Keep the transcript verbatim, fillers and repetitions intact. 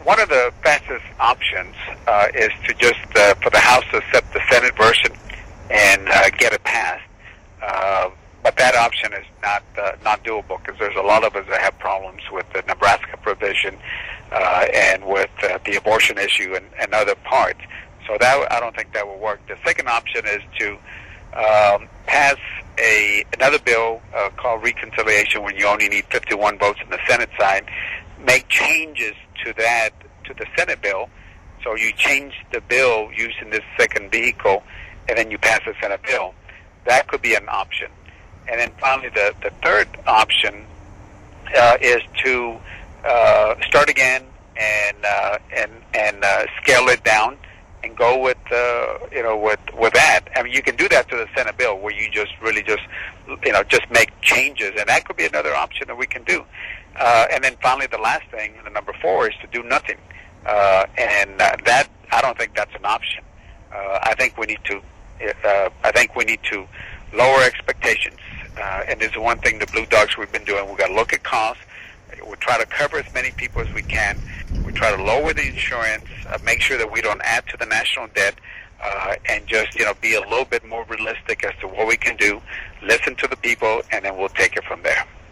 one of the fastest options uh, is to just, uh, for the House to accept the Senate version and uh, get it passed. Uh, but that option is not uh, not doable because there's a lot of us that have problems with the Nebraska provision uh, and with uh, the abortion issue and, and other parts. So that I don't think that will work. The second option is to um, pass a another bill uh, called reconciliation when you only need fifty-one votes on the Senate side. Make changes to that, to the Senate bill. So you change the bill using this second vehicle, and then you pass the Senate bill. That could be an option. And then finally, the, the third option uh, is to uh, start again and uh, and and uh, scale it down and go with uh, you know with with that. I mean, you can do that to the Senate bill where you just really just you know just make changes, and that could be another option that we can do. Uh, and then finally, the last thing, the number four, is to do nothing. Uh, and uh, that I don't think that's an option. Uh, I think we need to. Uh, I think we need to lower expectations. Uh, and this is one thing the Blue Dogs we've been doing. We've got to look at costs. We try to cover as many people as we can. We try to lower the insurance, uh, make sure that we don't add to the national debt, uh, and just you know be a little bit more realistic as to what we can do. Listen to the people, and then we'll take it from there.